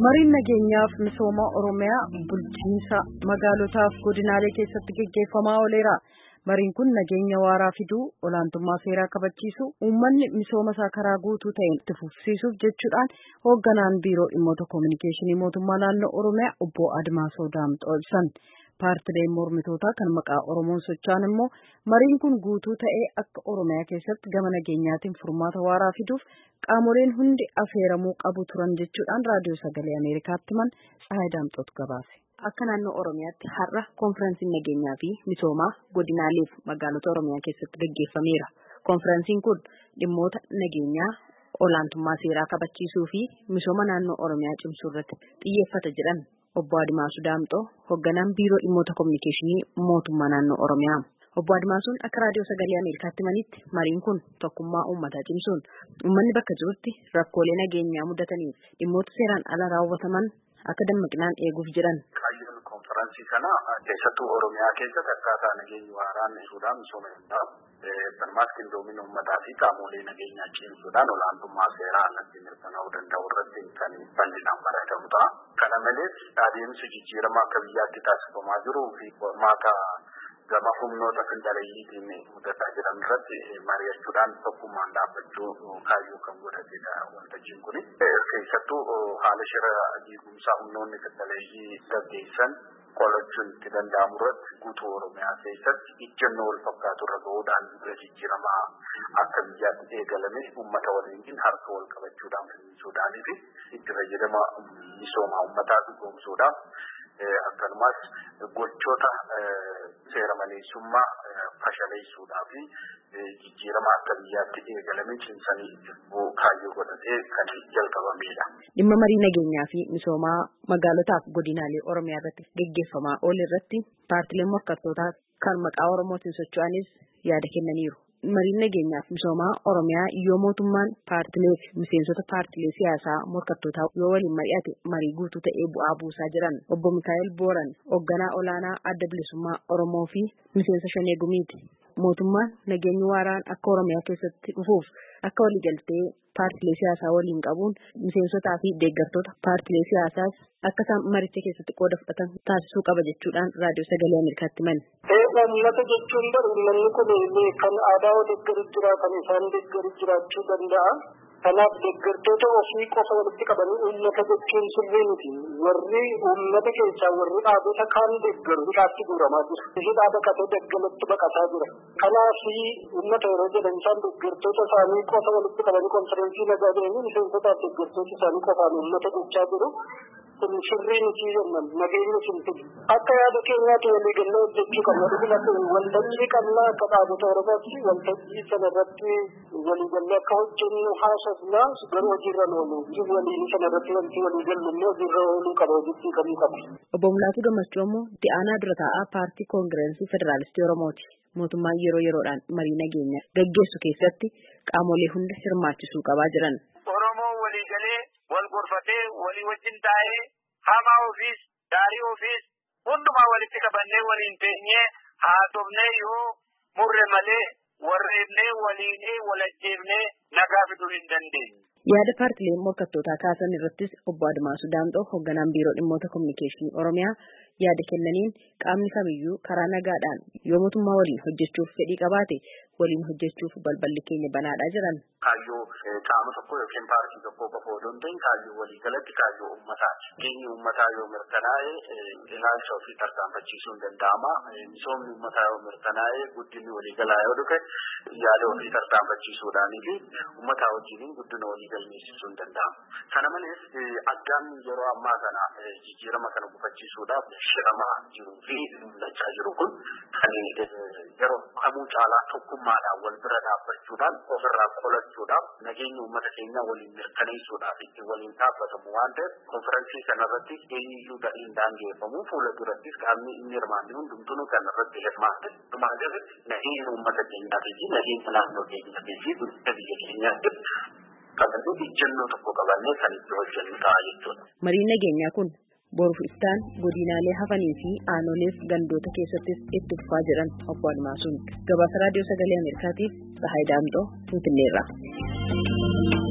Mariin nageenyaaf misooma Oromiyaa bulchiinsa magaalotaaf godinaalee keessatti gaggeeffamaa ooleera. Mariin kun nageenya waaraa fiduu, olaantummaa seeraa kabachiisuu, uummanni misooma isaa karaa guutuu ta'een itti fufsiisuuf jechuudhaan hoogganaan biiroo dhimmoota koominikeeshinii mootummaa naannoo Oromiyaa obbo Admaasoo Daamxoo ibsan. Paartileen mormitootaa kan maqaa Oromoon socho'an immoo mariin kun guutuu ta'ee akka Oromiyaa keessatti gama nageenyaatiin furmaata waaraa fiduuf qaamoleen hundi affeeramuu qabu turan jechuudhaan raadiyoo sagalee Ameerikaatti himan Tsahaay Daamxootu gabaase. Akka naannoo Oromiyaatti har'a konfiraansiin nageenyaa fi misoomaa godinaalee fi magaalota Oromiyaa keessatti gaggeeffameera. Konfiraansiin kun dhimmoota nageenyaa, olaantummaa seeraa kabachiisuu fi misooma naannoo Oromiyaa cimsuu irratti xiyyeeffata jedhan obbo Admaasuu Daamxoo hoogganaan biiroo dhimmoota koominikeeshinii mootummaa naannoo Oromiyaa. Obbo Admaasuun akka raadiyoo sagalee Ameerikaatti himanitti mariin kun tokkummaa uummataa cimsuun uummanni bakka jirutti rakkoolee nageenyaa mudataniif dhimmoota seeraan ala raawwataman akka dammaqinaan eeguuf jedhan. Konfiraansii kana keessattuu Oromiyaa keessatti akkaataa nageenyi waaraan ibsuudhaan misooma hundaa barmaas qindoomina uummataa fi qaamolee nageenyaa cimsuudhaan olaantummaa seeraa alatti mirkanaa'uu danda'u irratti kan bal'inaan baratamu ta'a. Kana malees adeemsi jijjiiramaa akka biyyaatti taasifamaa jiruu fi qormaata gama humnoota federaaliitiin mudataa jiran irratti mari'achuudhaan tokkummaan dhaabbachuu kaayyoo kan godhatedha waltajjiin kun. Keessattuu haala shira diigumsaa humnoonni federaalii gaggeessan qolachuun itti danda'amu irratti guutuu Oromiyaa keessatti ijjennoo wal fakkaatu irra gahuudhaan jijjiiramaa akka biyyaatti eegalame uummata waliin harka wal qabachuudhaan finiinsuudhaanii fi itti fayyadama misooma uummataa dhugoomsuudhaaf akkasumas gochoota seera maleessummaa fashaleessuudhaa fi jijjiirama akka biyyaatti eegalame cimsanii kaayyoo godhatee kan jalqabamedha. Dhimma marii nageenyaa fi misoomaa magaalotaaf godinaalee Oromiyaa irratti gaggeeffamaa oole irratti paartileen morkattootaa kan maqaa Oromootiin socho'anis yaada kennaniiru. Mariin nageenyaaf misoomaa Oromiyaa yoo mootummaan paartilee fi miseensota paartilee siyaasaa morkattootaa yoo waliin mari'ate marii guutuu ta'ee bu'aa buusaa jiran obbo Mikaa'el Booran hoogganaa olaanaa adda bilisummaa Oromoo fi miseensa Shanee Gumiiti. Mootummaan nageenyi waaraan akka Oromiyaa keessatti dhufuuf akka waliigaltee paartilee siyaasaa waliin qabuun miseensotaa fi deeggartoota paartilee siyaasaas akka isaan maricha keessatti qooda fudhatan taasisuu qaba jechuudhaan raadiyoo sagalee Ameerikaatti himan. Uummata jechuun uummanni kun kan aadaa deeggaru jira, kan isaan deeggaru jiraachuu danda'a. Kanaaf deeggartoota ofii qofa walitti qabanii uummata jechuun sirrii miti. Warri uummata keessaa warri dhaabota kaan deeggaru hidhaatti guuramaa jira. Hidhaa baqatee daggalatti baqataa jira. Kanaaf uummata yeroo jedhan isaan deeggartoota isaanii qofa walitti qabanii konfiraansii nagaa deemanii miseensotaa fi deeggartoota isaanii qofaan uummata gochaa jiru. Kun sirrii miti jennaan nageenya simtuudha. Akka yaada keenyaatti walii gallee hojjechuu qabna. Dhugumatti waltajjii qabnaa akka dhaabota Oromooti waltajjii sanarratti walii gallee akka hojjennu haasofna garuu hojiirra oolu. Waliin sanarratti wanti walii gallu immoo hojiirra ooluu qaba, hojjechuu qaba. Obbo Mulaatuu Gammachuu immoo Di'aanaa dura taa'aa paartii Koongireesii Federaalistii Oromooti. Mootummaan yeroo yeroodhaan marii nageenya gaggeessu keessatti qaamolee hunda hirmaachisuu qabaa jiran. Oromoo walii galee wal gorfatee walii wajjin taa'ee hamaa ofiis gaarii ofiis hundumaa walitti qabannee waliin teenyee haasofnee yoo murre malee warreennee waliinee walajjeefnee nagaa fiduu hin dandeenye. Yaada paartileen morkattootaa kaasan irrattis obbo Admaasuu Daamxoo hoogganaan biiroo dhimmoota koominikeeshinii Oromiyaa yaada kennaniin qaamni kamiyyuu karaa nagaadhaan yoo mootummaa waliin hojjechuuf fedhii qabaate waliin hojjechuuf balballi keenya banaadhaa jiran. Kaayyoo qaama tokko yookiin paartii tokko qofa odoo hin ta'in kaayyoo waliigalatti kaayyoo uummataati. Keenyi uummataa yoo mirkanaa'e ilaalcha ofii tarkaanfachiisuun danda'ama. Misoomni uummataa yoo mirkanaa'e guddinni waliigalaa yoo dhufe yaada ofii tarkaanfachiisuudhaanii fi uummataa wajjiniin guddina waliigalmeessisuun danda'ama. Kana malees addaan yeroo ammaa kana jijjiirama kana gufachiisuudhaaf shiramaa jiruu fi mul'achaa jiru kun kan yeroo kamuu caalaa tokkummaadhaan wal bira dhaabbachuudhaan ofirraa qolachuudhaaf nageenya uummata keenyaa waliin mirkaneessuudhaaf itti waliin dhaabbatamu waan ta'eef konfiraansii kanarratti eenyuyyuu gadiin daangeffamu fuula durattis qaamni inni hirmaanni hundumtuu kanarratti hirmaate dhumaadhaan nageenya uummata keenyaatii fi nageenya naannoo keenyaatii fi guddina biyya keenyaatti qabannee ijjennoo tokko qabannee kan itti hojjennu ta'a jechuudha. Mariin nageenyaa kun boruuf iftaan godinaalee hafanii fi aanoleef gandoota keessattis itti fufaa jedhan obbo Admaasuun. Gabaasa raadiyoo sagalee Ameerikaatiif Tsahaay Daamxoo Finfinneerraa.